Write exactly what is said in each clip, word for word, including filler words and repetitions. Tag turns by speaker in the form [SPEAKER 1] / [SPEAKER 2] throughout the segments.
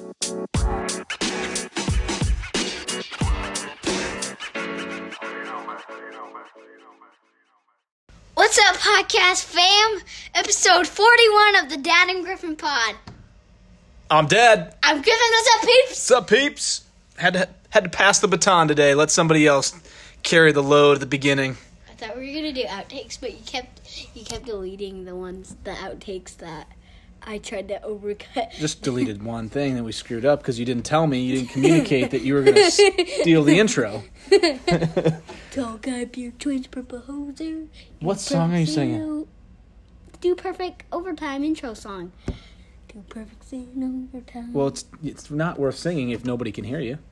[SPEAKER 1] What's up, podcast fam? Episode forty-one of the Dad and Griffin Pod.
[SPEAKER 2] I'm Dad.
[SPEAKER 1] I'm Griffin. What's up, peeps?
[SPEAKER 2] What's up, peeps? Had to had to pass the baton today. Let somebody else carry the load at the beginning.
[SPEAKER 1] I thought we were gonna do outtakes, but you kept you kept deleting the ones, the outtakes that I tried to overcut.
[SPEAKER 2] Just deleted one thing that we screwed up because you didn't tell me. You didn't communicate that you were going to steal the intro.
[SPEAKER 1] Talk up your twins, purple hoser.
[SPEAKER 2] What song are you singing?
[SPEAKER 1] Do Perfect Overtime intro song. Do Perfect in Overtime.
[SPEAKER 2] Well, it's it's not worth singing if nobody can hear you.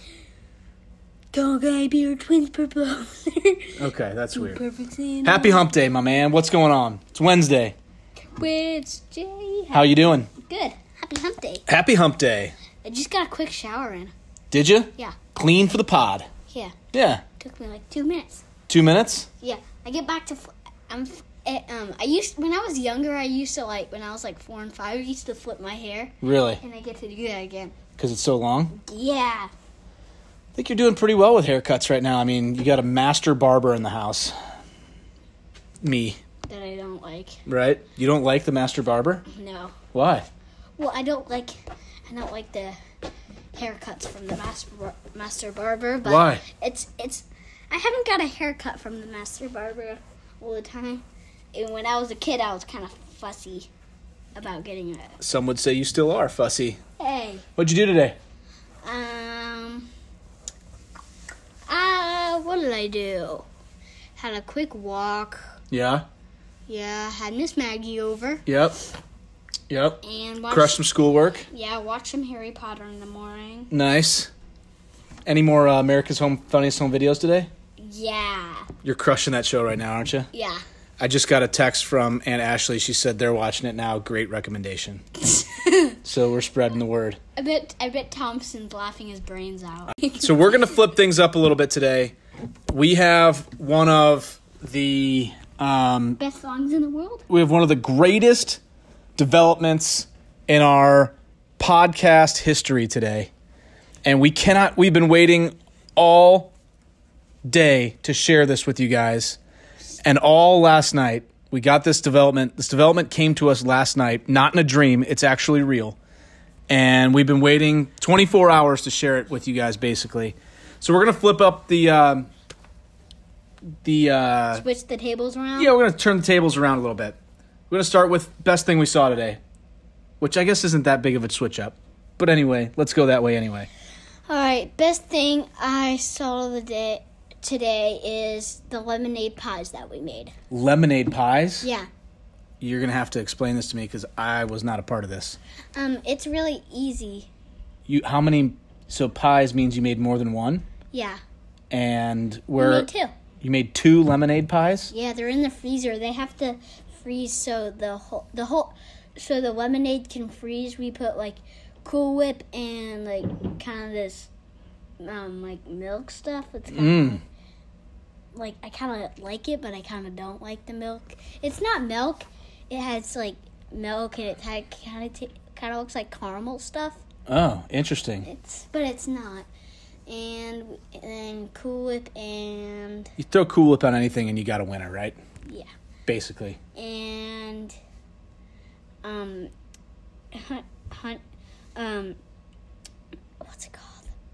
[SPEAKER 1] Talk up your twins, purple hoser.
[SPEAKER 2] Okay, that's
[SPEAKER 1] Do
[SPEAKER 2] weird.
[SPEAKER 1] Perfect in
[SPEAKER 2] Happy Hump Day, my man. What's going on? It's Wednesday.
[SPEAKER 1] With Jay.
[SPEAKER 2] How you doing?
[SPEAKER 1] Good. Happy Hump Day.
[SPEAKER 2] Happy Hump Day.
[SPEAKER 1] I just got a quick shower in.
[SPEAKER 2] Did you?
[SPEAKER 1] Yeah.
[SPEAKER 2] Clean for the pod.
[SPEAKER 1] Yeah.
[SPEAKER 2] Yeah.
[SPEAKER 1] Took me like two minutes.
[SPEAKER 2] Two minutes?
[SPEAKER 1] Yeah. I get back to. Fl- I'm. It, um. I used when I was younger. I used to like when I was like four and five. I used to flip my hair.
[SPEAKER 2] Really?
[SPEAKER 1] And I get to do that again.
[SPEAKER 2] Because it's so long?
[SPEAKER 1] Yeah.
[SPEAKER 2] I think you're doing pretty well with haircuts right now. I mean, you got a master barber in the house. Me.
[SPEAKER 1] That I don't like.
[SPEAKER 2] Right? You don't like the master barber?
[SPEAKER 1] No.
[SPEAKER 2] Why?
[SPEAKER 1] Well, I don't like. I don't like the haircuts from the master bar- master barber. But
[SPEAKER 2] Why?
[SPEAKER 1] It's it's. I haven't got a haircut from the master barber all the time. And when I was a kid, I was kind of fussy about getting it.
[SPEAKER 2] Some would say you still are fussy.
[SPEAKER 1] Hey.
[SPEAKER 2] What'd you do today?
[SPEAKER 1] Um. Uh, what did I do? Had a quick walk.
[SPEAKER 2] Yeah?
[SPEAKER 1] Yeah, had Miss Maggie over.
[SPEAKER 2] Yep. Yep.
[SPEAKER 1] And watched,
[SPEAKER 2] Crushed some schoolwork.
[SPEAKER 1] Yeah, watched some Harry Potter in the morning.
[SPEAKER 2] Nice. Any more uh, America's Home Funniest Home Videos today?
[SPEAKER 1] Yeah.
[SPEAKER 2] You're crushing that show right now, aren't you?
[SPEAKER 1] Yeah.
[SPEAKER 2] I just got a text from Aunt Ashley. She said they're watching it now. Great recommendation. So we're spreading the word.
[SPEAKER 1] I bet I bet Thompson's laughing his brains out.
[SPEAKER 2] So we're going to flip things up a little bit today. We have one of the um,
[SPEAKER 1] Best songs in the world?
[SPEAKER 2] we have one of the greatest developments in our podcast history today. And we cannot we've been waiting all day to share this with you guys. And all last night, we got this development. This development came to us last night, not in a dream. It's actually real. And we've been waiting twenty-four hours to share it with you guys, basically. So we're going to flip up the... Um, the uh,
[SPEAKER 1] Switch the tables around?
[SPEAKER 2] Yeah, we're going to turn the tables around a little bit. We're going to start with best thing we saw today, which I guess isn't that big of a switch up. But anyway, let's go that way anyway.
[SPEAKER 1] All right, best thing I saw the day today is the lemonade pies that we made.
[SPEAKER 2] Lemonade pies?
[SPEAKER 1] Yeah.
[SPEAKER 2] You're going to have to explain this to me because I was not a part of this.
[SPEAKER 1] Um, it's really easy.
[SPEAKER 2] You how many? So pies means you made more than one,
[SPEAKER 1] Yeah.
[SPEAKER 2] and
[SPEAKER 1] We
[SPEAKER 2] where
[SPEAKER 1] made two.
[SPEAKER 2] you made two lemonade pies.
[SPEAKER 1] Yeah, they're in the freezer. They have to freeze so the whole the whole so the lemonade can freeze. We put like Cool Whip and like kind of this um like milk stuff. It's kind of
[SPEAKER 2] Mm.
[SPEAKER 1] like, like I kind of like it, but I kind of don't like the milk. It's not milk. It has like milk and it kind of t- kind of looks like caramel stuff.
[SPEAKER 2] Oh, interesting.
[SPEAKER 1] It's but it's not. And and then Cool Whip and
[SPEAKER 2] You throw Cool Whip on anything and you got a winner, right?
[SPEAKER 1] yeah.
[SPEAKER 2] Basically.
[SPEAKER 1] And um hunt, hunt um what's it called?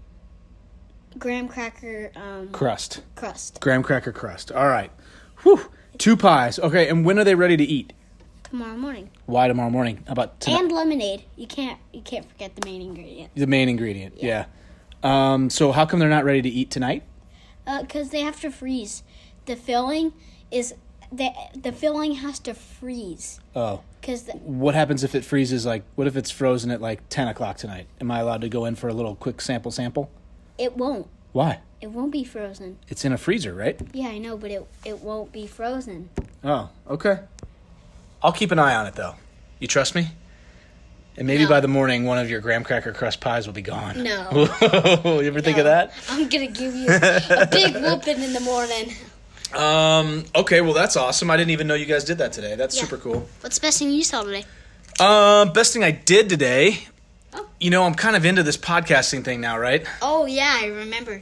[SPEAKER 1] Graham cracker um
[SPEAKER 2] Crust.
[SPEAKER 1] crust.
[SPEAKER 2] Graham cracker crust. All right. Whew. Two pies. Okay, and when are they ready to eat?
[SPEAKER 1] Tomorrow morning.
[SPEAKER 2] Why tomorrow morning? How about tonight?
[SPEAKER 1] And lemonade. You can't you can't forget the main ingredient.
[SPEAKER 2] The main ingredient, yeah. Um, so how come they're not ready to eat tonight?
[SPEAKER 1] Uh, cuz they have to freeze. The filling is the the filling has to freeze
[SPEAKER 2] Oh.
[SPEAKER 1] cuz
[SPEAKER 2] What happens if it freezes, like, what if it's frozen at, like, ten o'clock tonight? Am I allowed to go in for a little quick sample sample?
[SPEAKER 1] it won't.
[SPEAKER 2] Why?
[SPEAKER 1] It won't be frozen.
[SPEAKER 2] It's in a freezer, right?
[SPEAKER 1] Yeah, I know, but it it won't be frozen.
[SPEAKER 2] Oh, okay. I'll keep an eye on it, though. You trust me? And maybe
[SPEAKER 1] No.
[SPEAKER 2] by the morning, one of your graham cracker crust pies will be gone.
[SPEAKER 1] No.
[SPEAKER 2] You ever think of
[SPEAKER 1] No.
[SPEAKER 2] that?
[SPEAKER 1] I'm gonna give you a big whooping in the morning.
[SPEAKER 2] Um. Okay, well, that's awesome. I didn't even know you guys did that today. That's
[SPEAKER 1] Yeah.
[SPEAKER 2] super cool.
[SPEAKER 1] What's the best thing you saw today?
[SPEAKER 2] Um, best thing I did today.
[SPEAKER 1] Oh.
[SPEAKER 2] you know, I'm kind of into this podcasting thing now, right?
[SPEAKER 1] Oh, yeah, I remember.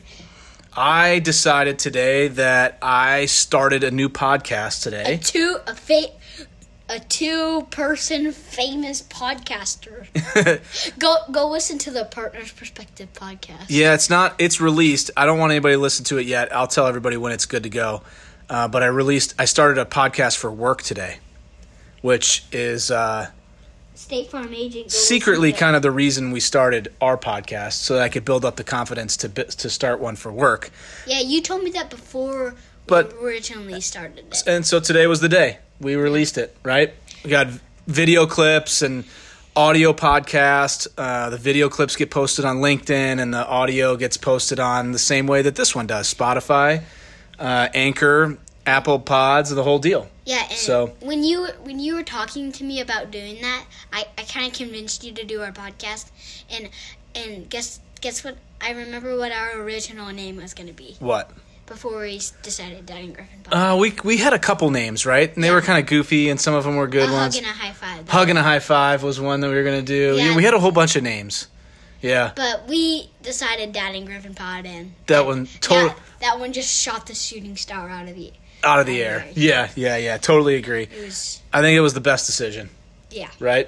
[SPEAKER 2] I decided today that I started a new podcast
[SPEAKER 1] A
[SPEAKER 2] today.
[SPEAKER 1] two a fa- a two person famous podcaster. go go listen to the Partners Perspective podcast.
[SPEAKER 2] Yeah, it's not. It's released. I don't want anybody to listen to it yet. I'll tell everybody when it's good to go. Uh, but I released. I started a podcast for work today, which is uh,
[SPEAKER 1] State Farm agent. Go
[SPEAKER 2] secretly
[SPEAKER 1] listen to it.
[SPEAKER 2] kind of the reason we started our podcast, so that I could build up the confidence to bi- to start one for work.
[SPEAKER 1] Yeah, you told me that before
[SPEAKER 2] But-
[SPEAKER 1] we originally started it.
[SPEAKER 2] And so today was the day we released it. Right? We got video clips and audio podcast. Uh, the video clips get posted on LinkedIn, and the audio gets posted on the same way that this one does: Spotify, uh, Anchor, Apple Pods, the whole deal.
[SPEAKER 1] Yeah, and
[SPEAKER 2] So-
[SPEAKER 1] when you when you were talking to me about doing that, I, I kind of convinced you to do our podcast, and and guess guess what? I remember what our original name was going to be
[SPEAKER 2] What?
[SPEAKER 1] before we s- decided Daddy and Griffin podcast.
[SPEAKER 2] Uh, we we had a couple names, right? And they were kind of goofy, and some of them were good
[SPEAKER 1] a
[SPEAKER 2] ones.
[SPEAKER 1] hug and a high five.
[SPEAKER 2] Hug and a high five was one that we were gonna do.
[SPEAKER 1] Yeah.
[SPEAKER 2] Yeah, we had a whole bunch of names. Yeah,
[SPEAKER 1] But we decided Daddy and Griffin pod, and
[SPEAKER 2] that one total
[SPEAKER 1] that, that one just shot the shooting star out of the.
[SPEAKER 2] out of the
[SPEAKER 1] out of
[SPEAKER 2] air.
[SPEAKER 1] the air.
[SPEAKER 2] Yeah, yeah, yeah. Totally agree.
[SPEAKER 1] It was
[SPEAKER 2] I think it was the best decision,
[SPEAKER 1] yeah.
[SPEAKER 2] right?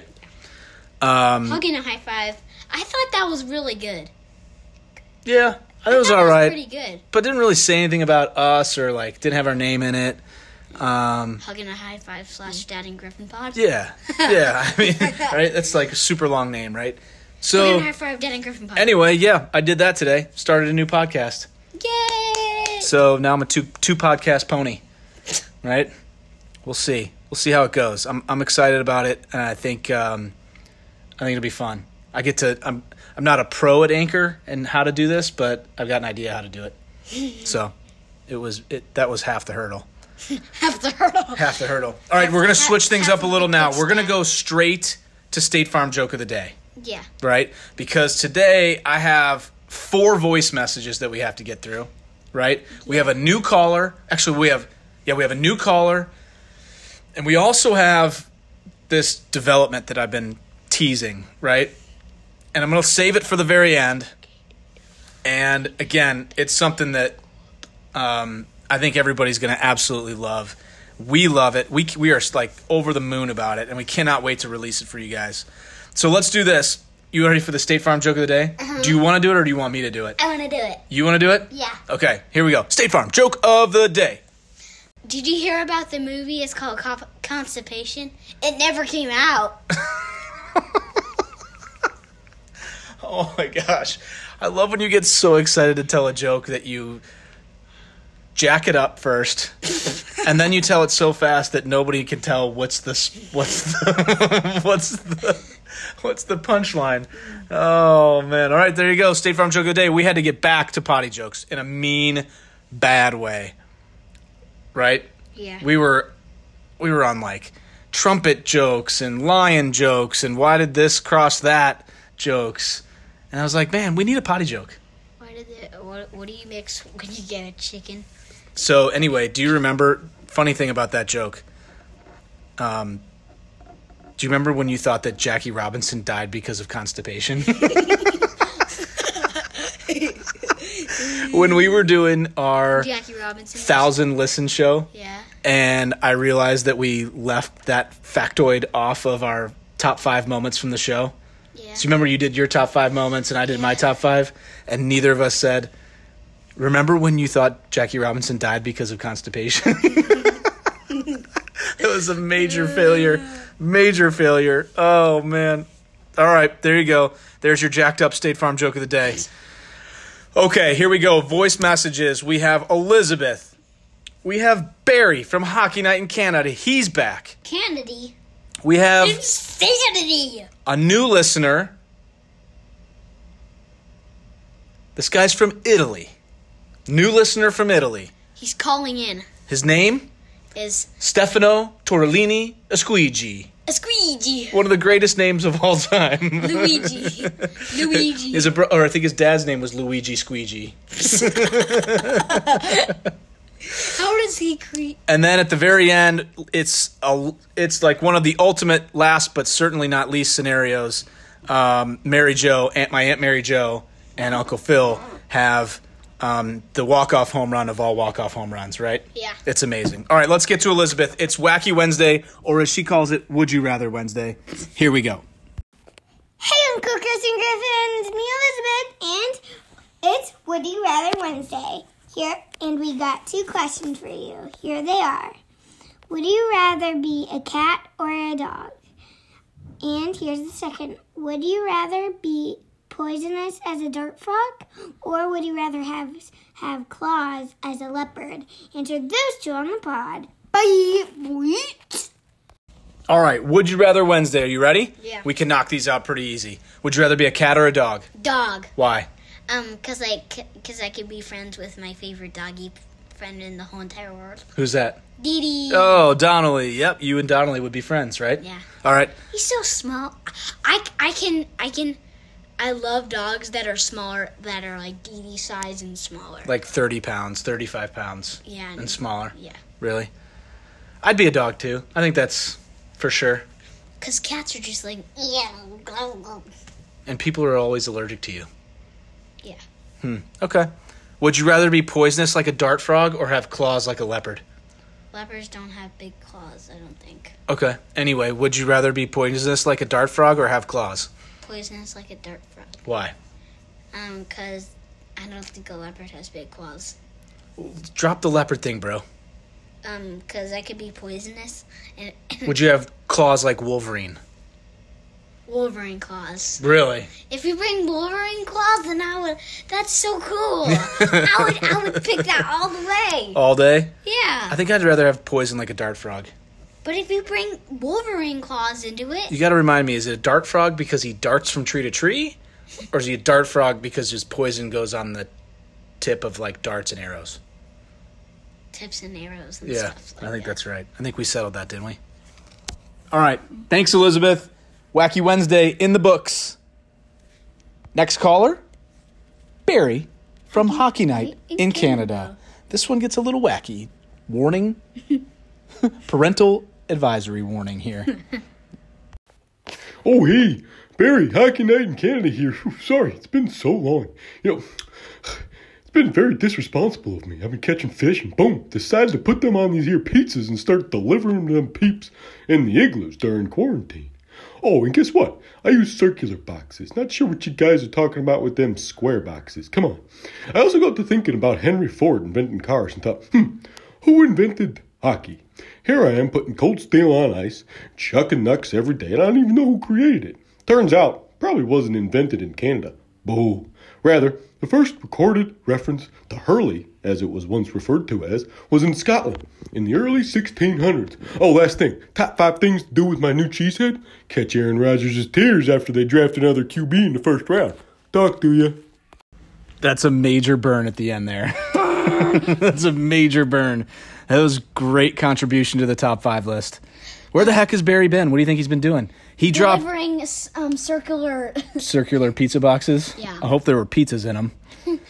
[SPEAKER 2] Um,
[SPEAKER 1] Hug and a high five. I thought that was really good.
[SPEAKER 2] yeah, it was
[SPEAKER 1] That
[SPEAKER 2] all right,
[SPEAKER 1] Pretty good.
[SPEAKER 2] but didn't really say anything about us or like didn't have our name in it. Um,
[SPEAKER 1] Hug and a high five slash Daddy and Griffin pod.
[SPEAKER 2] yeah, yeah. I mean, right? That's like a super long name, right?
[SPEAKER 1] Hug
[SPEAKER 2] So
[SPEAKER 1] and a high five Daddy and Griffin pod.
[SPEAKER 2] anyway, yeah, I did that today. Started a new podcast.
[SPEAKER 1] Yay!
[SPEAKER 2] So now I'm a two two podcast pony, right? We'll see. We'll see how it goes. I'm I'm excited about it, and I think um, I think it'll be fun. I get to. I'm I'm not a pro at Anchor and how to do this, but I've got an idea how to do it. So it was it that was half the hurdle.
[SPEAKER 1] Half the hurdle.
[SPEAKER 2] Half the hurdle. All right, we're gonna switch things up a little now. We're gonna go straight to State Farm joke of the day.
[SPEAKER 1] Yeah.
[SPEAKER 2] Right? Because today I have four voice messages that we have to get through, right? We have a new caller. Actually, we have yeah, we have a new caller. And we also have this development that I've been teasing, right? And I'm going to save it for the very end. And again, it's something that um, I think everybody's going to absolutely love. We love it. We we are like over the moon about it, and we cannot wait to release it for you guys. So let's do this. You ready for the State Farm joke of the day?
[SPEAKER 1] Uh-huh.
[SPEAKER 2] Do you want to do it or do you want me to do it?
[SPEAKER 1] I want to do it.
[SPEAKER 2] You want to do it?
[SPEAKER 1] Yeah.
[SPEAKER 2] Okay, here we go. State Farm joke of the day.
[SPEAKER 1] Did you hear about the movie? It's called Cop- Constipation. It never came out.
[SPEAKER 2] Oh my gosh. I love when you get so excited to tell a joke that you jack it up first and then you tell it so fast that nobody can tell what's the what's the what's the what's the punchline. Oh man. All right, there you go. State Farm joke of the day. We had to get back to potty jokes in a mean bad way. Right?
[SPEAKER 1] Yeah.
[SPEAKER 2] We were we were on like trumpet jokes and lion jokes and why did this cross that jokes. And I was like, man, we need a potty joke.
[SPEAKER 1] Why did it, what, what do you mix when you get a chicken?
[SPEAKER 2] So anyway, do you remember, funny thing about that joke, um, do you remember when you thought that Jackie Robinson died because of constipation? When we were doing our
[SPEAKER 1] Jackie Robinson.
[SPEAKER 2] thousand listen show,
[SPEAKER 1] Yeah.
[SPEAKER 2] and I realized that we left that factoid off of our top five moments from the show.
[SPEAKER 1] Yeah.
[SPEAKER 2] So you remember you did your top five moments and I did my top five, and neither of us said, remember when you thought Jackie Robinson died because of constipation? It was a major failure. Major failure. Oh, man. All right, there you go. There's your jacked up State Farm joke of the day. Okay, here we go. Voice messages. We have Elizabeth. We have Barry from Hockey Night in Canada. He's back.
[SPEAKER 1] Kennedy.
[SPEAKER 2] We have
[SPEAKER 1] Insanity.
[SPEAKER 2] a new listener. This guy's from Italy. New listener from Italy.
[SPEAKER 1] He's calling in.
[SPEAKER 2] His name?
[SPEAKER 1] Is
[SPEAKER 2] Stefano Torellini Esquigi.
[SPEAKER 1] a squeegee.
[SPEAKER 2] One of the greatest names of all time.
[SPEAKER 1] Luigi. Luigi.
[SPEAKER 2] His, bro- or I think his dad's name was Luigi Squeegee.
[SPEAKER 1] How does he create?
[SPEAKER 2] And then at the very end, it's a, it's like one of the ultimate last but certainly not least scenarios. um, Mary Jo, Aunt, my Aunt Mary Jo, and Uncle Phil have um, the walk-off home run of all walk-off home runs, right?
[SPEAKER 1] Yeah.
[SPEAKER 2] It's amazing. All right, let's get to Elizabeth. It's Wacky Wednesday, or as she calls it, Would You Rather Wednesday. Here we go.
[SPEAKER 3] Hey, Uncle Chris and Griffin, it's me, Elizabeth, and it's Would You Rather Wednesday. Here, and we got two questions for you. Here they are. Would you rather be a cat or a dog? And here's the second. Would you rather be poisonous as a dart frog, or would you rather have have claws as a leopard? Answer those two on the pod. Bye.
[SPEAKER 2] All right, Would You Rather Wednesday. Are you ready?
[SPEAKER 1] Yeah.
[SPEAKER 2] We can knock these out pretty easy. Would you rather be a cat or a dog?
[SPEAKER 1] Dog.
[SPEAKER 2] Why?
[SPEAKER 1] Um, cause like, cause I could be friends with my favorite doggy friend in the whole entire world.
[SPEAKER 2] Who's that?
[SPEAKER 1] Dee Dee.
[SPEAKER 2] Oh, Donnelly. Yep, you and Donnelly would be friends, right?
[SPEAKER 1] Yeah.
[SPEAKER 2] All right.
[SPEAKER 1] He's so small. I, I can, I can, I love dogs that are smaller, that are like Dee Dee size and smaller.
[SPEAKER 2] Like thirty pounds, thirty-five pounds.
[SPEAKER 1] Yeah.
[SPEAKER 2] And smaller.
[SPEAKER 1] Yeah.
[SPEAKER 2] Really? I'd be a dog, too. I think that's for sure.
[SPEAKER 1] Because cats are just like, yeah. Blah, blah.
[SPEAKER 2] And people are always allergic to you.
[SPEAKER 1] Yeah.
[SPEAKER 2] Hmm. Okay. Would you rather be poisonous like a dart frog or have claws like a leopard?
[SPEAKER 1] Leopards don't have big claws, I don't think.
[SPEAKER 2] Okay. Anyway, would you rather be poisonous like a dart frog or have claws?
[SPEAKER 1] Poisonous like a dart frog.
[SPEAKER 2] Why?
[SPEAKER 1] Um, because I don't think a leopard has big claws.
[SPEAKER 2] Drop the leopard thing, bro.
[SPEAKER 1] Um, because I could be poisonous and
[SPEAKER 2] Would you have claws like Wolverine?
[SPEAKER 1] Wolverine claws.
[SPEAKER 2] Really?
[SPEAKER 1] If you bring Wolverine claws, then I would. That's so cool. I would. I would pick that all the way.
[SPEAKER 2] All day?
[SPEAKER 1] Yeah.
[SPEAKER 2] I think I'd rather have poison like a dart frog.
[SPEAKER 1] But if you bring Wolverine claws into it,
[SPEAKER 2] You got to remind me, is it a dart frog because he darts from tree to tree? Or is he a dart frog because his poison goes on the tip of like darts and arrows?
[SPEAKER 1] tips and arrows and
[SPEAKER 2] Yeah,
[SPEAKER 1] stuff. Like
[SPEAKER 2] I think
[SPEAKER 1] that.
[SPEAKER 2] that's right. I think we settled that, didn't we? All right. Thanks, Elizabeth. Wacky Wednesday in the books. Next caller, Barry from Hockey Night in,
[SPEAKER 1] in
[SPEAKER 2] Canada.
[SPEAKER 1] Canada.
[SPEAKER 2] This one gets a little wacky. Warning. Parental advisory warning here.
[SPEAKER 4] Oh, hey, Barry, Hockey Night in Canada here. Whew, sorry, it's been so long. You know, it's been very disresponsible of me. I've been catching fish and boom, decided to put them on these here pizzas and start delivering them peeps in the igloos during quarantine. Oh, and guess what? I use circular boxes. Not sure what you guys are talking about with them square boxes. Come on. I also got to thinking about Henry Ford inventing cars and thought, hmm, who invented hockey? Here I am putting cold steel on ice, chucking knucks every day, and I don't even know who created it. Turns out, probably wasn't invented in Canada. Boo. Rather, the first recorded reference to Hurley, as it was once referred to as, was in Scotland in the early sixteen hundreds. Oh, last thing, top five things to do with my new cheesehead? Catch Aaron Rodgers' tears after they draft another Q B in the first round. Talk to you.
[SPEAKER 2] That's a major burn at the end there. That's a major burn. That was great contribution to the top five list. Where the heck has Barry been? What do you think he's been doing? He dropped
[SPEAKER 1] Delivering um, circular.
[SPEAKER 2] circular pizza boxes.
[SPEAKER 1] Yeah.
[SPEAKER 2] I hope there were pizzas in them.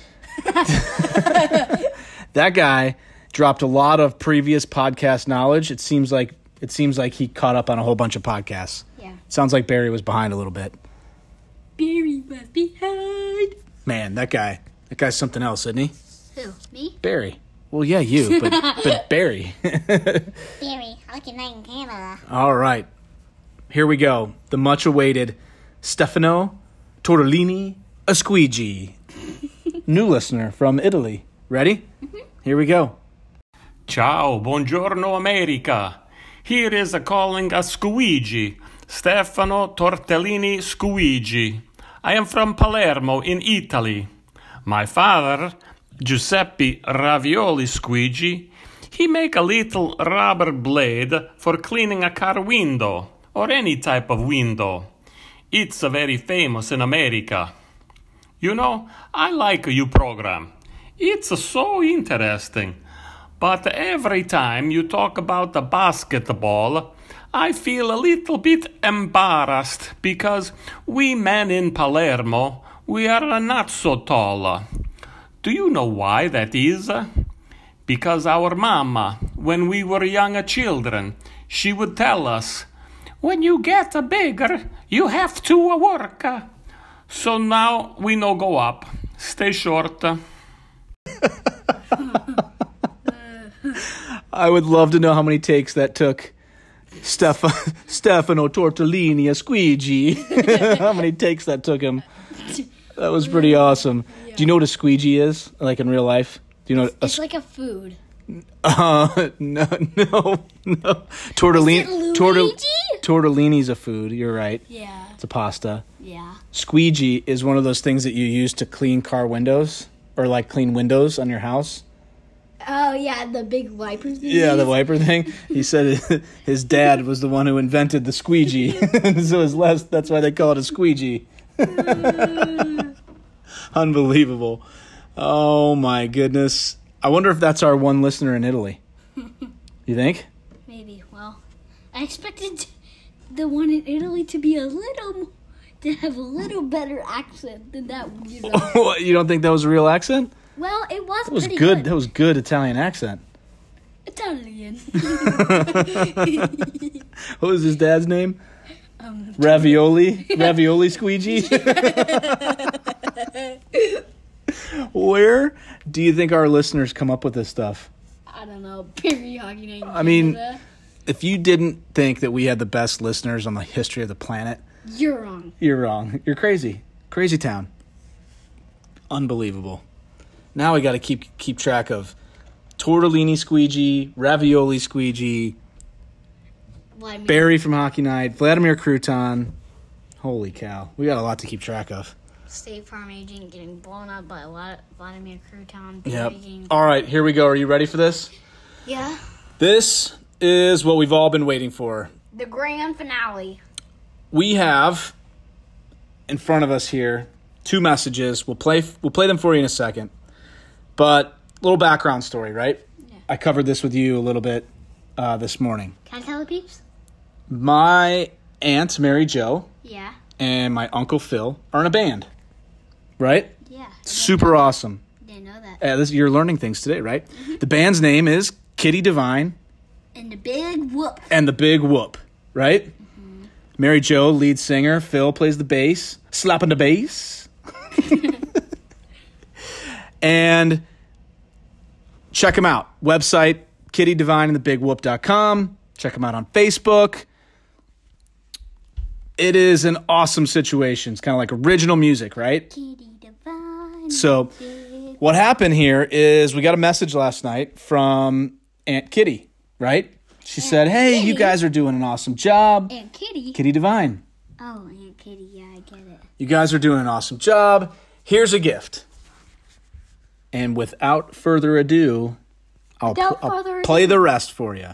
[SPEAKER 2] That guy dropped a lot of previous podcast knowledge. It seems like it seems like he caught up on a whole bunch of podcasts.
[SPEAKER 1] Yeah.
[SPEAKER 2] Sounds like Barry was behind a little bit.
[SPEAKER 1] Barry was behind.
[SPEAKER 2] Man, that guy. That guy's something else, isn't he?
[SPEAKER 1] Who? Me?
[SPEAKER 2] Barry. Well, yeah, you, but but Barry.
[SPEAKER 3] Barry, Hockey Night in Canada.
[SPEAKER 2] All right. Here we go. The much-awaited Stefano Tortellini a squeegee. New listener from Italy. Ready? Mm-hmm. Here we go.
[SPEAKER 5] Ciao, buongiorno America. Here is a calling a squeegee, Stefano Tortellini Squeegee. I am from Palermo in Italy. My father, Giuseppe Ravioli Squeegee, he make a little rubber blade for cleaning a car window or any type of window. It's a very famous in America. You know, I like your program. It's so interesting. But every time you talk about the basketball, I feel a little bit embarrassed because we men in Palermo, we are not so tall. Do you know why that is? Because our mama, when we were young children, she would tell us, when you get a bigger, you have to work. So now we no go up. Stay short.
[SPEAKER 2] I would love to know how many takes that took Stef- Stefano Tortellini, a squeegee. How many takes that took him? That was pretty awesome. Yeah. Do you know what a squeegee is, like in real life? Do you know?
[SPEAKER 1] It's, it's like a food.
[SPEAKER 2] Uh, no, no, no. Tortellini. Tortell- tortellini's a food. You're right.
[SPEAKER 1] Yeah.
[SPEAKER 2] It's a pasta.
[SPEAKER 1] Yeah.
[SPEAKER 2] Squeegee is one of those things that you use to clean car windows or like clean windows on your house.
[SPEAKER 1] Oh, yeah, the big wiper thing.
[SPEAKER 2] Yeah, the wiper thing. He said his dad was the one who invented the squeegee. So his less, that's why they call it a squeegee. Unbelievable. Oh, my goodness. I wonder if that's our one listener in Italy. You think?
[SPEAKER 1] Maybe. Well, I expected the one in Italy to be a little, to have a little better accent than that weirdo.
[SPEAKER 2] You don't think that was a real accent?
[SPEAKER 1] Well, it was,
[SPEAKER 2] That was
[SPEAKER 1] pretty
[SPEAKER 2] good.
[SPEAKER 1] good.
[SPEAKER 2] That was good Italian accent.
[SPEAKER 1] Italian.
[SPEAKER 2] What was his dad's name?
[SPEAKER 1] Um,
[SPEAKER 2] Ravioli? Ravioli squeegee? Where do you think our listeners come up with this stuff?
[SPEAKER 1] I don't know. Perry Hockey Night in
[SPEAKER 2] I mean,
[SPEAKER 1] Canada.
[SPEAKER 2] if you didn't think that we had the best listeners on the history of the planet,
[SPEAKER 1] You're wrong.
[SPEAKER 2] you're wrong. You're crazy. Crazy town. Unbelievable. Now we got to keep keep track of tortellini squeegee, ravioli squeegee,
[SPEAKER 1] Vladimir.
[SPEAKER 2] Barry from Hockey Night, Vladimir Crouton. Holy cow. We got a lot to keep track of.
[SPEAKER 1] State Farm agent getting blown up by a lot Vladimir Crouton.
[SPEAKER 2] Yep.
[SPEAKER 1] Getting...
[SPEAKER 2] All right, here we go. Are you ready for this?
[SPEAKER 1] Yeah.
[SPEAKER 2] This is what we've all been waiting for.
[SPEAKER 1] The grand finale.
[SPEAKER 2] We have in front of us here two messages. We'll play we'll play them for you in a second. But a little background story, right?
[SPEAKER 1] Yeah.
[SPEAKER 2] I covered this with you a little bit uh, this morning.
[SPEAKER 1] Can I tell the peeps?
[SPEAKER 2] My Aunt Mary Jo
[SPEAKER 1] Yeah.
[SPEAKER 2] and my Uncle Phil are in a band, right?
[SPEAKER 1] Yeah.
[SPEAKER 2] Super awesome.
[SPEAKER 1] Didn't know that.
[SPEAKER 2] Uh, this, you're learning things today, right? Mm-hmm. The band's name is Kitty Divine
[SPEAKER 1] And the big whoop.
[SPEAKER 2] and the Big Whoop, right? Mm-hmm. Mary Jo, lead singer. Phil plays the bass, slapping the bass. And check them out. Website, Kitty Divine and the Big Whoop dot com. Check them out on Facebook. It is an awesome situation. It's kind of like original music, right?
[SPEAKER 1] Kitty Divine.
[SPEAKER 2] So what happened here is we got a message last night from Aunt Kitty, right? She
[SPEAKER 1] Aunt
[SPEAKER 2] said, hey,
[SPEAKER 1] Kitty?
[SPEAKER 2] you guys are doing an awesome job.
[SPEAKER 1] Aunt Kitty.
[SPEAKER 2] Kitty Divine.
[SPEAKER 1] Oh, Aunt Kitty. Yeah, I get it.
[SPEAKER 2] You guys are doing an awesome job. Here's a gift. And without further ado, I'll,
[SPEAKER 1] Without
[SPEAKER 2] pl- I'll
[SPEAKER 1] further
[SPEAKER 2] play
[SPEAKER 1] ado.
[SPEAKER 2] the rest for you.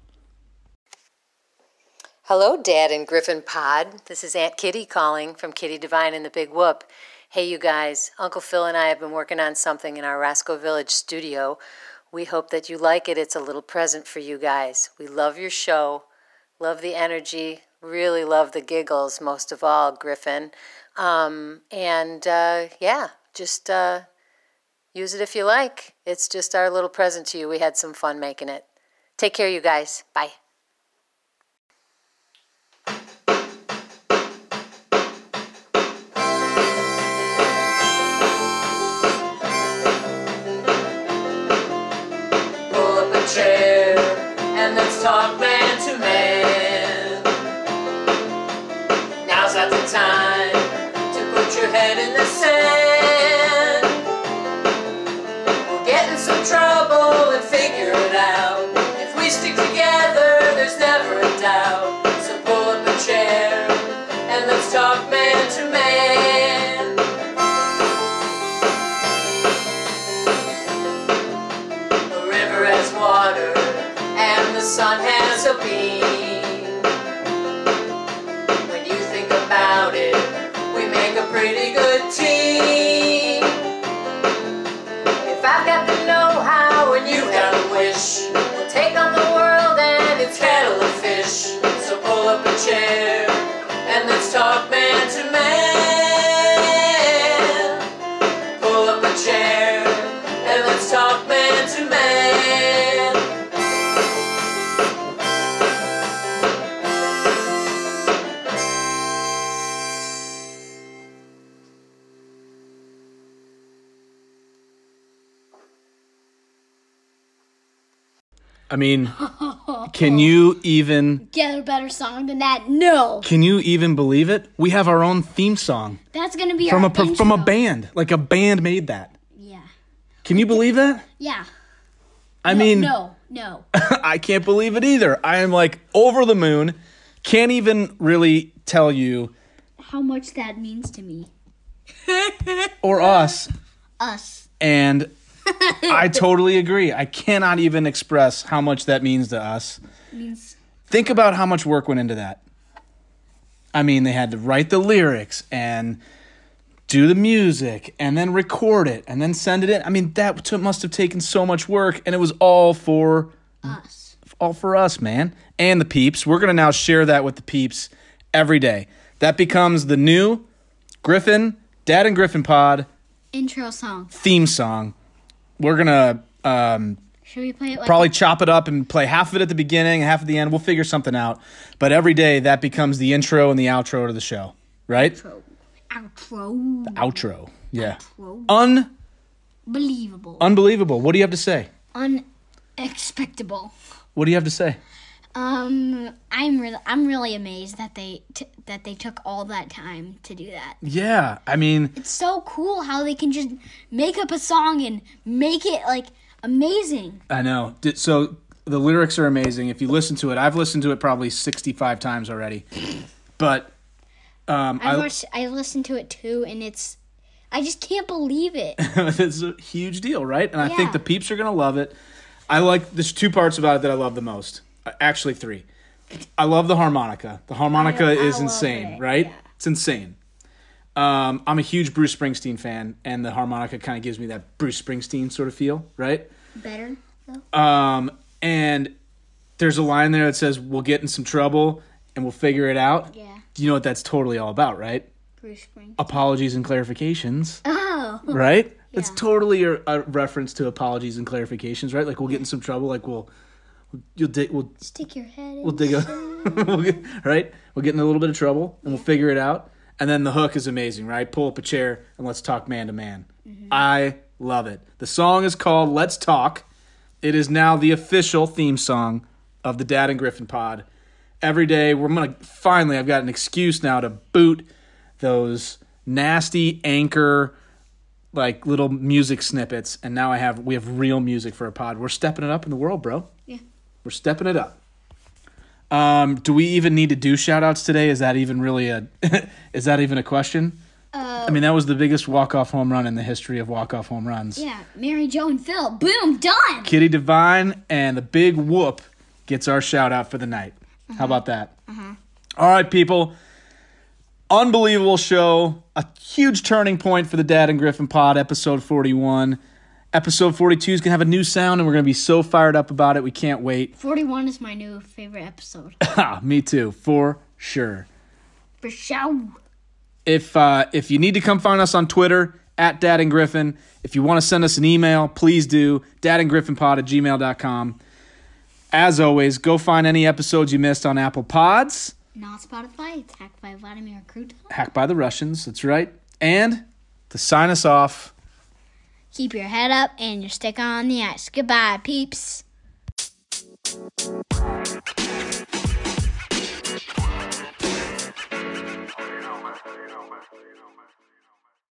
[SPEAKER 6] Hello, Dad and Griffin Pod. This is Aunt Kitty calling from Kitty Divine and the Big Whoop. Hey, you guys. Uncle Phil and I have been working on something in our Roscoe Village studio. We hope that you like it. It's a little present for you guys. We love your show. Love the energy. Really love the giggles, most of all, Griffin. Um, and, uh, yeah, just... Uh, Use it if you like. It's just our little present to you. We had some fun making it. Take care, you guys. Bye.
[SPEAKER 7] Pull up a chair and let's talk man to man. Now's not the time to put your head in the sand. Some trouble and figure it out. If we stick together, there's never a doubt. So pull up a chair and let's talk man to man. The river has water and the sun has a beam. When you think about it, we make a pretty good team. I've got the know-how and you've got a wish. We'll take on the world and it's kettle of fish. So pull up a chair and let's talk man to man. Pull up a chair and let's talk man to man.
[SPEAKER 2] I mean, can you even
[SPEAKER 1] Get a better song than that? No.
[SPEAKER 2] can you even believe it? We have our own theme song
[SPEAKER 1] That's going to be
[SPEAKER 2] from
[SPEAKER 1] our
[SPEAKER 2] a per- from a
[SPEAKER 1] intro.
[SPEAKER 2] band. Like a band made that.
[SPEAKER 1] Yeah.
[SPEAKER 2] Can you believe that?
[SPEAKER 1] Yeah.
[SPEAKER 2] I
[SPEAKER 1] No,
[SPEAKER 2] mean,
[SPEAKER 1] No, no.
[SPEAKER 2] I can't believe it either. I am like over the moon. Can't even really tell you
[SPEAKER 1] How much that means to me.
[SPEAKER 2] or us.
[SPEAKER 1] Us.
[SPEAKER 2] And I totally agree. I cannot even express how much that means to us.
[SPEAKER 1] Means
[SPEAKER 2] Think about how much work went into that. I mean, they had to write the lyrics and do the music and then record it and then send it in. I mean, that t- must have taken so much work, and it was all for
[SPEAKER 1] us.
[SPEAKER 2] all for us, man, and the peeps. We're going to now share that with the peeps every day. That becomes the new Griffin, Dad and Griffin Pod
[SPEAKER 1] Intro song.
[SPEAKER 2] theme song. We're going to um,
[SPEAKER 1] Should we play it like
[SPEAKER 2] probably chop it up and play half of it at the beginning and half at the end. We'll figure something out. But every day, that becomes the intro and the outro to the show, right?
[SPEAKER 1] outro? Outro.
[SPEAKER 2] Outro. Yeah.
[SPEAKER 1] Outro.
[SPEAKER 2] Un-
[SPEAKER 1] Believable.
[SPEAKER 2] unbelievable. What do you have to say?
[SPEAKER 1] Unexpectable.
[SPEAKER 2] What do you have to say?
[SPEAKER 1] Um, I'm really, I'm really amazed that they t- that they took all that time to do that.
[SPEAKER 2] Yeah, I mean,
[SPEAKER 1] It's so cool how they can just make up a song and make it like amazing.
[SPEAKER 2] I know. Did- So the lyrics are amazing. If you listen to it, I've listened to it probably sixty-five times already. But um,
[SPEAKER 1] I
[SPEAKER 2] I,
[SPEAKER 1] watched, I listened to it too, and it's, I just can't believe it.
[SPEAKER 2] it's a huge deal, right? And I think
[SPEAKER 1] Yeah.
[SPEAKER 2] the peeps are gonna love it. I like there's two parts about it that I love the most. Uh, Actually, three. I love the harmonica. The harmonica
[SPEAKER 1] I- I
[SPEAKER 2] is
[SPEAKER 1] love
[SPEAKER 2] insane,
[SPEAKER 1] it,
[SPEAKER 2] right?
[SPEAKER 1] yeah.
[SPEAKER 2] It's insane. Um, I'm a huge Bruce Springsteen fan, and the harmonica kind of gives me that Bruce Springsteen sort of feel, right?
[SPEAKER 1] Better though.
[SPEAKER 2] Um, and there's a line there that says, "We'll get in some trouble and we'll figure it out."
[SPEAKER 1] Yeah.
[SPEAKER 2] You know what that's totally all about, right?
[SPEAKER 1] Bruce Springsteen.
[SPEAKER 2] Apologies and clarifications,
[SPEAKER 1] Oh.
[SPEAKER 2] right? It's
[SPEAKER 1] Yeah.
[SPEAKER 2] totally a, a reference to apologies and clarifications, right? Like we'll get in some trouble, like we'll you'll dig, we'll
[SPEAKER 1] Stick your head in.
[SPEAKER 2] we'll dig a, we'll get, right? We'll get in a little bit of trouble and we'll figure it out. And then the hook is amazing, right? Pull up a chair and let's talk man to man. I love it. The song is called "Let's Talk." It is now the official theme song of the Dad and Griffin Pod. Every day, we're gonna finally. I've got an excuse now to boot those nasty anchor, like little music snippets, and now I have we have real music for a pod. We're stepping it up in the world, bro.
[SPEAKER 1] Yeah.
[SPEAKER 2] We're stepping it up. Um, do we even need to do shout outs today? Is that even really a is that even a question?
[SPEAKER 1] Uh,
[SPEAKER 2] I mean, that was the biggest walk-off home run in the history of walk-off home runs.
[SPEAKER 1] Yeah. Mary Jo and Phil. Boom. Done.
[SPEAKER 2] Kitty Divine and the Big Whoop gets our shout out for the night. How about that? All right, people. Unbelievable show. A huge turning point for the Dad and Griffin Pod, episode forty-one. Episode forty-two is going to have a new sound, and we're going to be so fired up about it. We can't wait.
[SPEAKER 1] forty-one is my new favorite episode.
[SPEAKER 2] Ha, me too, for sure.
[SPEAKER 1] For sure.
[SPEAKER 2] If uh, if you need to come find us on Twitter, at Dad and Griffin. If you want to send us an email, please do. dadandgriffinpod at gmail dot com. As always, go find any episodes you missed on Apple Pods.
[SPEAKER 1] Not Spotify. It's hacked by Vladimir Kruta.
[SPEAKER 2] Hacked by the Russians, that's right. And to sign us off,
[SPEAKER 1] Keep your head up and your stick on the ice. Goodbye, peeps.